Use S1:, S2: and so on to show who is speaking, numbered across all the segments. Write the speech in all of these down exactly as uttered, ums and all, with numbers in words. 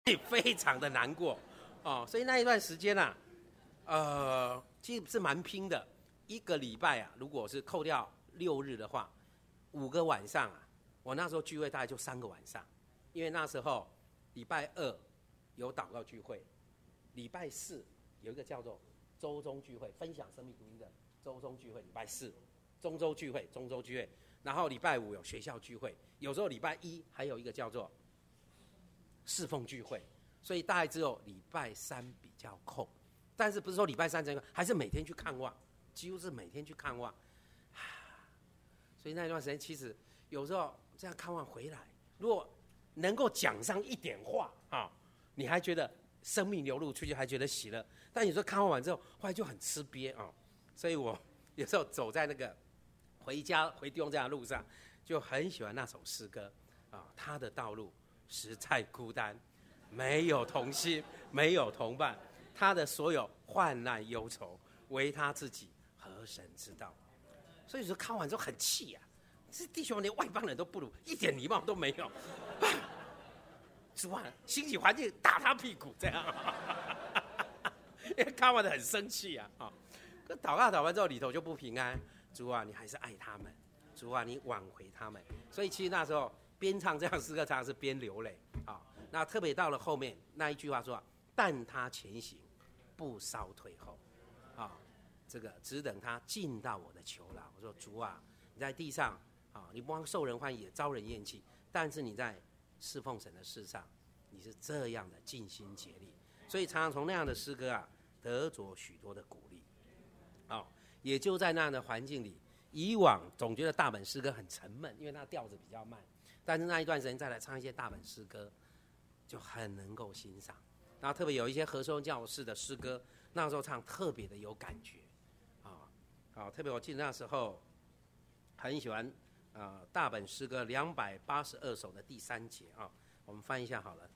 S1: 以非常的难过哦。所以那一段时间啊，呃，其实是蛮拼的。一个礼拜啊，如果是扣掉六日的话，五个晚上啊，我那时候聚会大概就三个晚上，因为那时候礼拜二有祷告聚会，礼拜四有一个叫做周中聚会，分享生命福音的周中聚会，礼拜四中周聚会，中周聚会，然后礼拜五有学校聚会，有时候礼拜一还有一个叫做侍奉聚会，所以大概只有礼拜三比较空，但是不是说礼拜三这个，还是每天去看望，几乎是每天去看望。所以那一段时间，其实有时候这样看望回来，如果能够讲上一点话啊，你还觉得生命流露出去，还觉得喜乐。但有时候看望完之后，后来就很吃瘪啊。所以我有时候走在那个回家回弟兄家的路上，就很喜欢那首诗歌啊，他的道路实在孤单，没有同心，没有同伴，他的所有患难忧愁，唯他自己和神知道。所以说看完之后很气啊，这弟兄连外邦人都不如，一点礼貌都没有。主啊，兴起环境打他屁股这样，因为看完的很生气啊。啊，可祷告祷完之后里头就不平安。主啊，你还是爱他们，主啊，你挽回他们。所以其实那时候边唱这样诗歌，常常是边流泪啊。那特别到了后面那一句话说，但他前行，不稍退后，啊。这个只等他进到我的囚牢。我说主啊，你在地上啊，你不光受人欢迎，也招人厌弃，但是你在侍奉神的事上，你是这样的尽心竭力。所以常常从那样的诗歌啊，得着许多的鼓励。哦，也就在那样的环境里，以往总觉得大本诗歌很沉闷，因为那调子比较慢，但是那一段时间再来唱一些大本诗歌，就很能够欣赏。然后特别有一些和声教士的诗歌，那时候唱特别的有感觉。好，特别我记得那时候很喜欢呃大本诗歌两百八十二首的第三节啊，我们翻一下好了。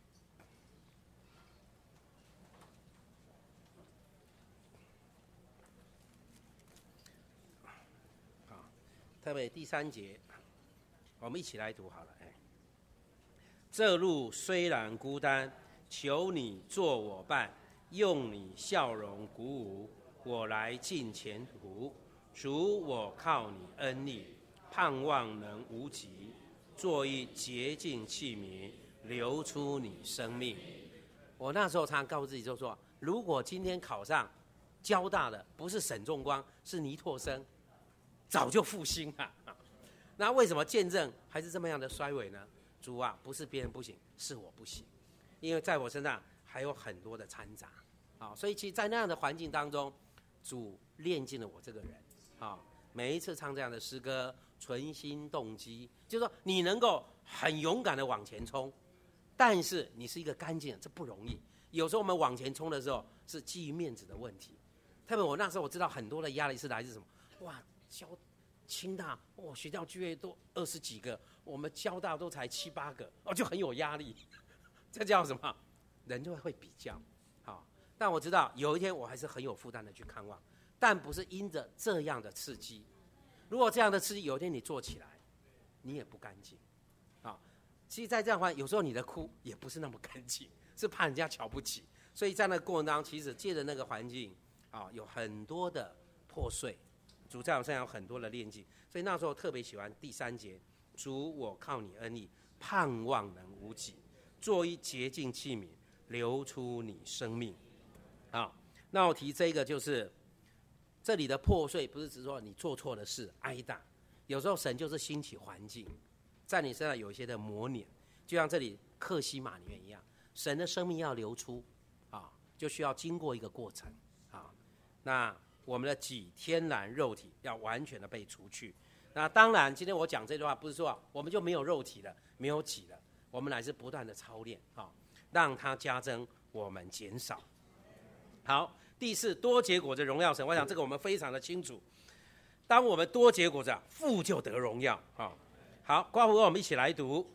S1: 好，特别第三节，我们一起来读好了。哎，这路虽然孤单，求你做我伴，用你笑容鼓舞我来尽前途。主，我靠你恩力，盼望能无极，做一洁净器皿，流出你生命。我那时候常常告诉自己，就说，如果今天考上交大的不是沈仲光，是倪柝声，早就复兴了。那为什么见证还是这么样的衰微呢？主啊，不是别人不行，是我不行，因为在我身上还有很多的掺杂。啊，所以其实，在那样的环境当中，主炼尽了我这个人。啊，每一次唱这样的诗歌，存心动机，就是说你能够很勇敢的往前冲，但是你是一个干净的，这不容易。有时候我们往前冲的时候，是基于面子的问题。特别我那时候我知道很多的压力是来自什么？哇，交清大哇，学校聚会都二十几个，我们交大都才七八个，哦，就很有压力。这叫什么？人就会比较。好，但我知道有一天我还是很有负担的去看望。但不是因着这样的刺激，如果这样的刺激有一天你做起来，你也不干净啊。其实，在这样的话，有时候你的哭也不是那么干净，是怕人家瞧不起。所以在那个过程当中，其实借着那个环境啊，有很多的破碎。主在我身上有很多的炼净，所以那时候特别喜欢第三节：主，我靠你恩义，盼望能无己，做一洁净器皿，流出你生命。啊，那我提这个就是。这里的破碎不是指说你做错的事挨打，有时候神就是兴起环境，在你身上有一些的磨碾，就像这里克西马里面一样，神的生命要流出啊，就需要经过一个过程啊。那我们的己天然肉体要完全的被除去。那当然，今天我讲这句话不是说我们就没有肉体了，没有己了，我们乃是不断的操练啊，让它加增，我们减少。好。第四，多结果子荣耀神，我想这个我们非常的清楚。当我们多结果子，父就得荣耀啊。好，刮胡跟我们一起来读。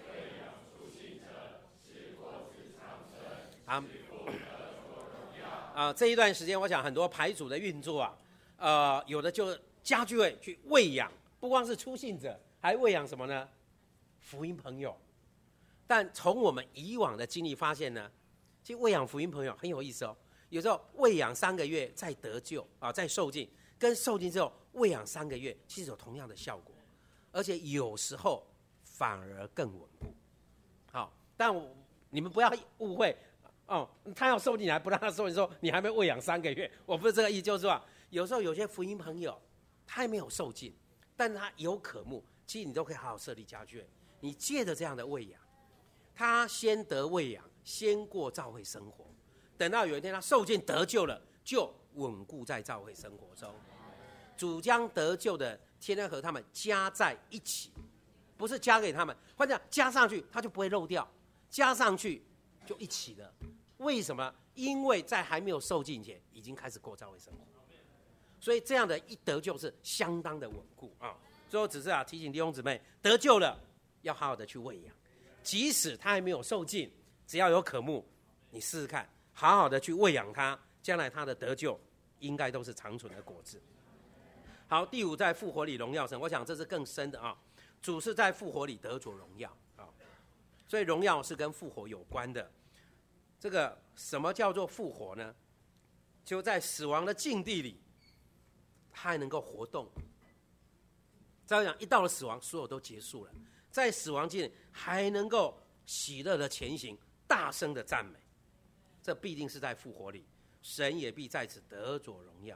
S1: 阿啊、呃，这一段时间，我想很多牌组的运作啊，呃，有的就家聚会去喂养，不光是初信者，还喂养什么呢？福音朋友。但从我们以往的经历发现呢，其实喂养福音朋友很有意思哦。有时候喂养三个月再得救啊，再受尽，跟受尽之后喂养三个月，其实有同样的效果，而且有时候反而更稳固。好，但我你们不要误会哦，他要受进来，不让他受进，说你还没喂养三个月，我不是这个意思，就是说，有时候有些福音朋友他还没有受尽，但他有渴慕，其实你都可以好好设立家聚，你借着这样的喂养，他先得喂养，先过教会生活，等到有一天他受尽得救了，就稳固在教会生活中。主将得救的天天和他们加在一起，不是加给他们，或者加上去，他就不会漏掉，加上去就一起了。为什么？因为在还没有受尽前，已经开始过教会生活，所以这样的一得救是相当的稳固啊。最后只是啊提醒弟兄姊妹，得救了要好好的去喂养，即使他还没有受尽，只要有渴慕，你试试看，好好的去喂养他，将来他的得救应该都是长存的果子。好，第五，在复活里荣耀神，我想这是更深的啊。主是在复活里得着荣耀啊，所以荣耀是跟复活有关的。这个什么叫做复活呢？就在死亡的境地里，他还能够活动。这样讲，一到了死亡，所有都结束了，在死亡境还能够喜乐的前行，大声的赞美，这必定是在复活里，神也必在此得着荣耀。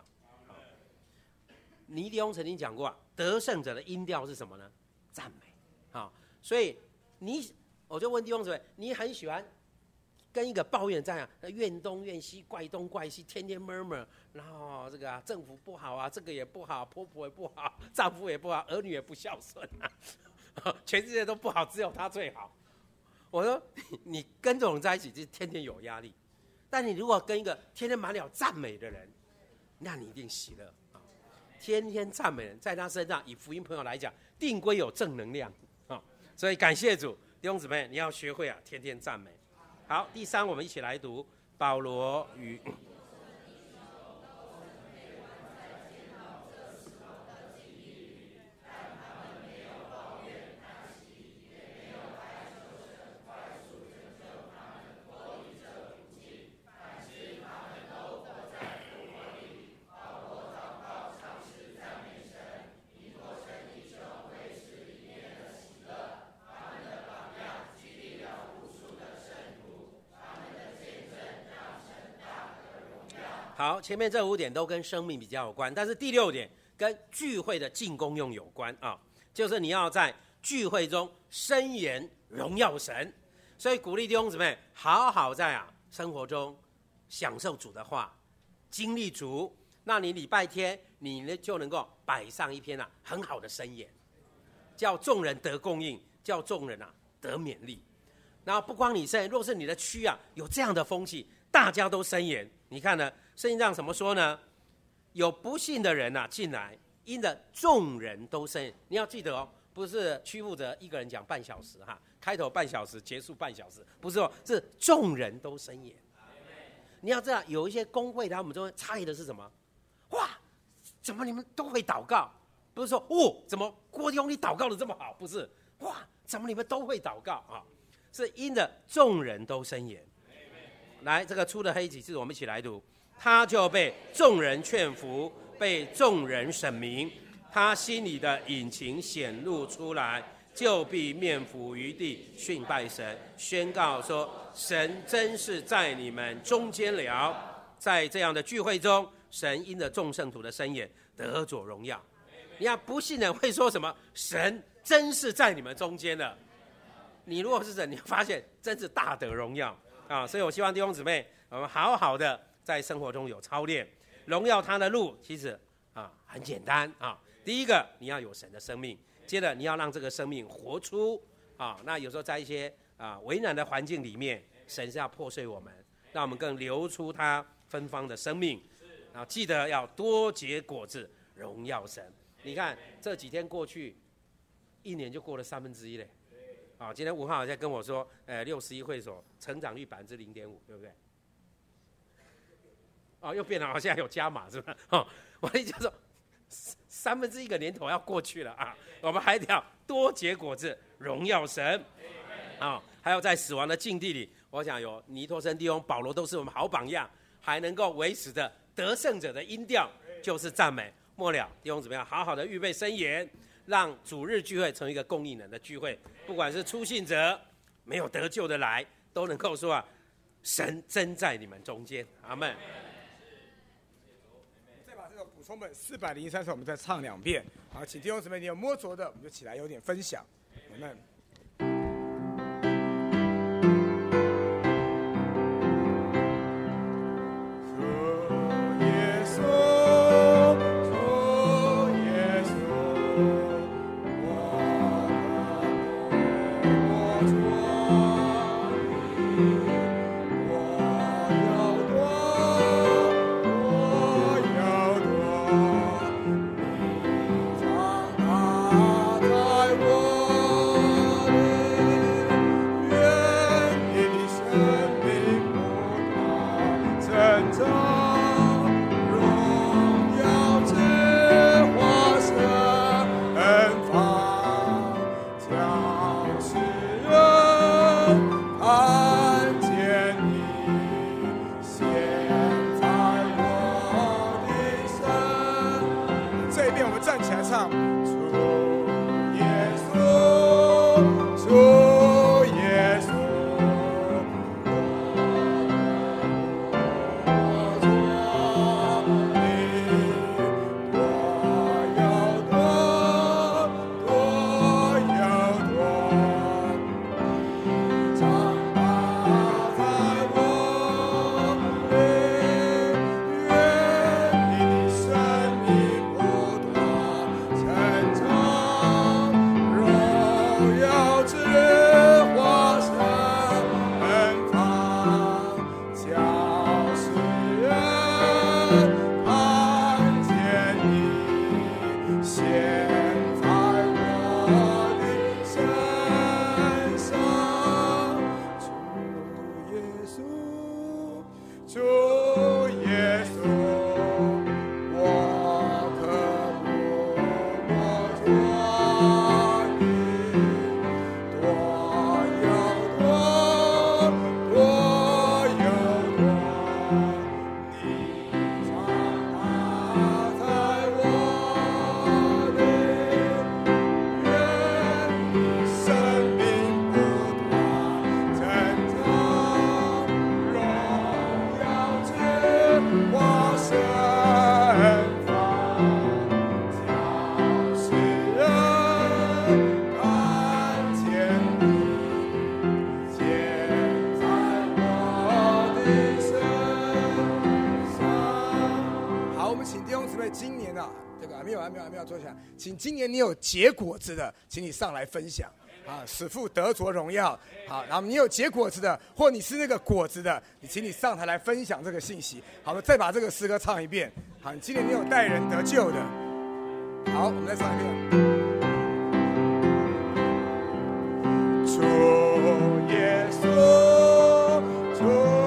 S1: 尼迪翁曾经讲过啊，得胜者的音调是什么呢？赞美。好，所以你，我就问弟兄姊妹，你很喜欢跟一个抱怨这样，怨东怨西，怪东怪西，天天 murmur， 然后这个、啊、政府不好啊，这个也不好，婆婆也不好，丈夫也不好，儿女也不孝顺啊，全世界都不好，只有他最好。我说你跟这种人在一起，就天天有压力。但你如果跟一个天天满了赞美的人，那你一定喜乐。天天赞美人，在他身上，以福音朋友来讲，定归有正能量啊！所以感谢主，弟兄姊妹，你要学会啊，天天赞美。好，第三，我们一起来读保罗与好，前面这五点都跟生命比较有关，但是第六点跟聚会的进功用有关啊，就是你要在聚会中申言荣耀神。所以鼓励弟兄姊妹好好在啊生活中享受主的话，经历主，那你礼拜天你呢就能够摆上一篇啊很好的申言，叫众人得供应，叫众人啊得勉励。然后不光你申言，若是你的区啊有这样的风气，大家都申言，你看呢？圣经上怎么说呢？有不信的人啊进来，因着众人都申言。你要记得哦，不是屈负责一个人讲半小时哈，开头半小时，结束半小时，不是哦，是众人都申言。你要知道，有一些公会他们都差异的是什么？哇，怎么你们都会祷告？不是说哦，怎么郭弟兄你祷告的这么好？不是，哇，怎么你们都会祷告啊？是因着众人都申言。来，这个出的黑几字，我们一起来读。他就被众人劝服，被众人审明，他心里的隐情显露出来，就必面伏于地，训拜神，宣告说：神真是在你们中间了。在这样的聚会中，神因着众圣徒的申言得着荣耀。你看不信人会说什么？神真是在你们中间了。你如果是人，你发现真是大得荣耀啊！所以我希望弟兄姊妹，我们好好的在生活中有操练，荣耀他的路其实啊很简单啊。第一个，你要有神的生命；接着，你要让这个生命活出啊。那有时候在一些啊为难的环境里面，神是要破碎我们，让我们更流出他芬芳的生命。然后记得要多结果子，荣耀神。你看这几天过去，一年就过了三分之一嘞。啊，今天吴浩在跟我说，呃，六十一会所成长率百分之零点五，对不对？ 哦，又变了，好像有加码是吧？哦，我的意思就是说，三分之一个年头要过去了啊，我们还要多结果子，荣耀神啊、哦！还有在死亡的境地里，我想有尼托生弟兄、保罗都是我们好榜样，还能够维持的得胜者的音调就是赞美。末了，弟兄怎么样？好好的预备申言，让主日聚会成为一个供应人的聚会，不管是初信者、没有得救的来，都能够说啊，神真在你们中间，阿们。
S2: 再把这个补充本四百零三首我们再唱两遍，好，请弟兄姊妹，你有摸着的，我们就起来有点分享，阿们。请今年你有结果子的，请你上来分享啊！使父得着荣耀。好，然后你有结果子的，或你是那个果子的，你请你上台来分享这个信息。好，我们再把这个诗歌唱一遍。好，今年你有带人得救的。好，我们再唱一遍。主耶稣，主。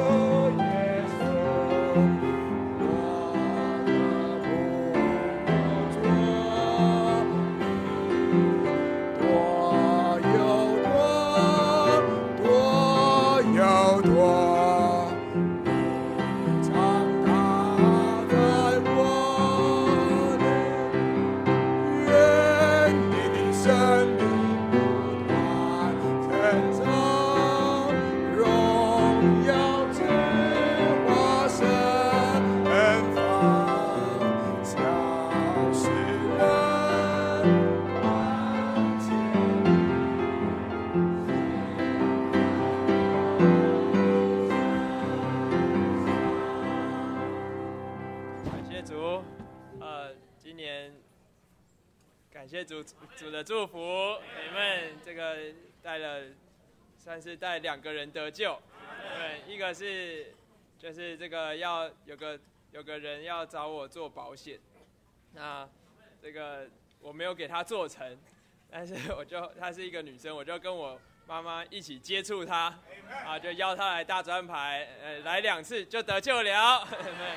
S3: 感谢主主的祝福，你们这个带了，算是带两个人得救。对，一个是就是这个要有个有个人要找我做保险，那这个我没有给他做成，但是我就她是一个女生，我就跟我妈妈一起接触她，啊，就邀她来大专牌，呃，来两次就得救了。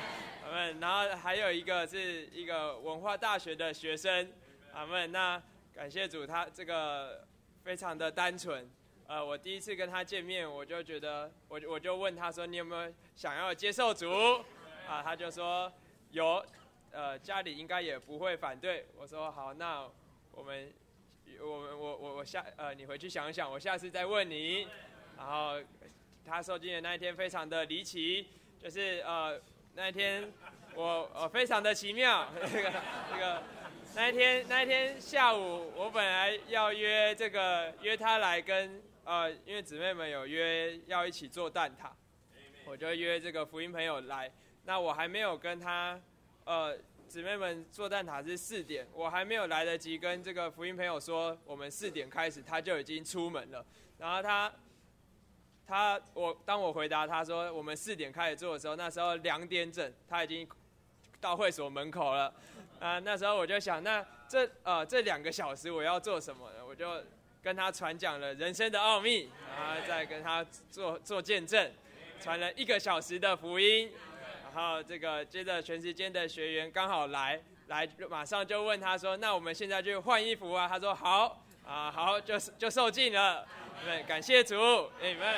S3: 阿们。然后还有一个是一个文化大学的学生，阿们。那感谢主，他这个非常的单纯。呃，我第一次跟他见面，我就觉得，我我就问他说，你有没有想要接受主？啊，他就说有，呃，家里应该也不会反对。我说好，那我们，我们我我我下呃，你回去想想，我下次再问你。然后他受浸的那一天非常的离奇，就是呃那一天我呃非常的奇妙，这个这个那一天那一天下午，我本来要约这个约他来跟呃，因为姊妹们有约要一起做蛋挞，我就约这个福音朋友来。那我还没有跟他，呃，姊妹们做蛋挞是四点，我还没有来得及跟这个福音朋友说我们四点开始，他就已经出门了。然后他，他我当我回答他说我们四点开始做的时候，那时候两点整，他已经到会所门口了。啊、呃，那时候我就想，那这呃这两个小时我要做什么呢？我就跟他传讲了人生的奥秘，然后再跟他做做见证，传了一个小时的福音。然后这个接着全时间的学员刚好来，来马上就问他说：“那我们现在就换衣服啊？”他说：“好啊，好，就就受尽了。”对，感谢主，阿们。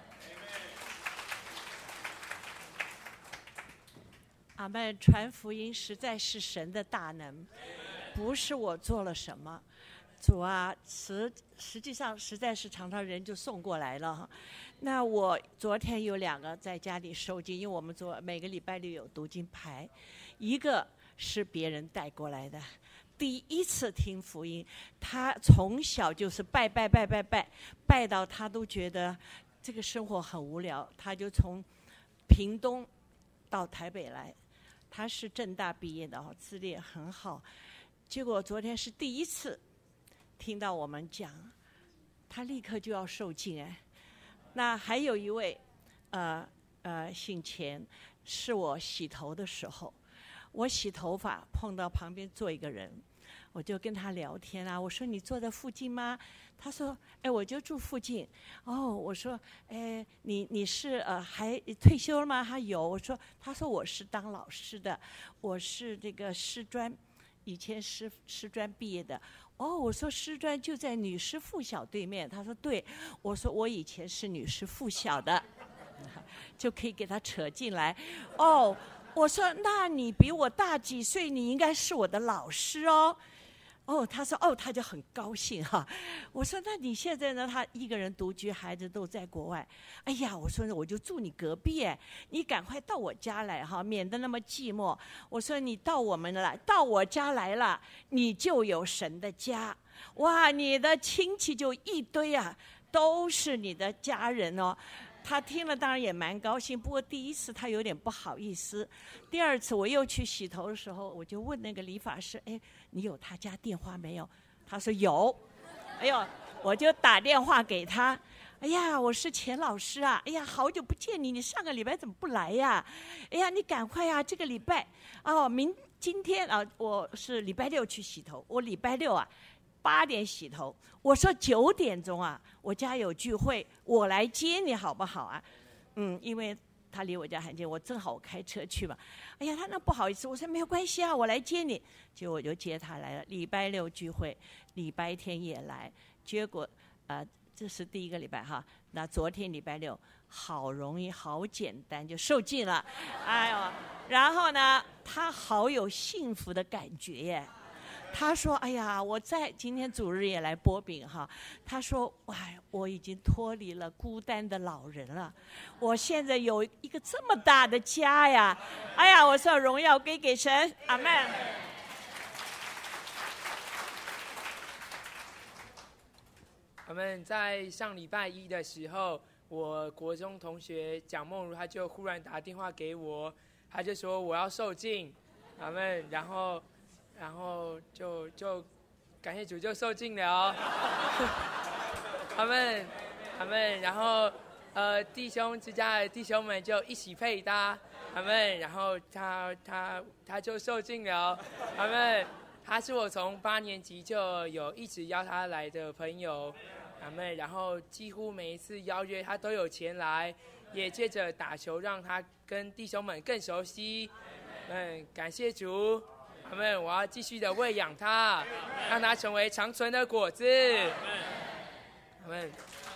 S4: 阿们，传福音实在是神的大能，不是我做了什么。主啊，实实际上实在是常常人就送过来了。那我昨天有两个在家里收经，因为我们做每个礼拜六有读经排，一个是别人带过来的，第一次听福音，他从小就是拜拜拜拜拜，拜到他都觉得这个生活很无聊，他就从屏东到台北来，他是政大毕业的哦，资历很好，结果昨天是第一次听到我们讲，他立刻就要受浸哎。那还有一位，呃呃，姓钱，是我洗头的时候，我洗头发碰到旁边坐一个人，我就跟他聊天啊，我说你坐在附近吗？他说，哎，我就住附近。哦，我说，哎，你你是呃还退休了吗？他有。我说，他说我是当老师的，我是这个师专，以前师师专毕业的。哦，我说师专就在女师附小对面。他说对，我说我以前是女师附小的，就可以给他扯进来。哦，我说那你比我大几岁，你应该是我的老师哦。哦，他说哦，他就很高兴哈。我说那你现在呢？他一个人独居，孩子都在国外。哎呀，我说我就住你隔壁，你赶快到我家来哈，免得那么寂寞。我说你到我们来，到我家来了，你就有神的家。哇，你的亲戚就一堆啊，都是你的家人哦。他听了当然也蛮高兴，不过第一次他有点不好意思。第二次我又去洗头的时候，我就问那个理发师，哎，你有他家电话没有？他说有。哎呦，我就打电话给他，哎呀，我是钱老师啊，哎呀，好久不见你，你上个礼拜怎么不来呀？哎呀，你赶快呀，这个礼拜哦，明今天啊，我是礼拜六去洗头，我礼拜六啊八点洗头，我说九点钟啊，我家有聚会，我来接你好不好啊？嗯，因为他离我家很近，我正好我开车去嘛。哎呀，他那不好意思，我说没有关系啊，我来接你。结果我就接他来了。礼拜六聚会，礼拜天也来。结果呃，这是第一个礼拜哈。那昨天礼拜六，好容易，好简单就受尽了。哎呦，然后呢，他好有幸福的感觉耶。他说：“哎呀，我在今天主日也来播饼哈。他说，哎，我已经脱离了孤单的老人了，我现在有一个这么大的家呀！哎呀，我说荣耀归给神，阿们。”
S5: 我们在上礼拜一的时候，我国中同学蒋梦如，他就忽然打电话给我，他就说我要受浸，阿们，然后。然后就就感谢主就受尽了哦，阿们阿们，然后呃弟兄之家的弟兄们就一起配搭，阿们，然后他他他就受尽了，阿们，他是我从八年级就有一直邀他来的朋友，阿们，然后几乎每一次邀约他都有前来，也借着打球让他跟弟兄们更熟悉。 嗯，感谢主，阿们，我要继续的喂养他，让他成为长存的果子，阿们。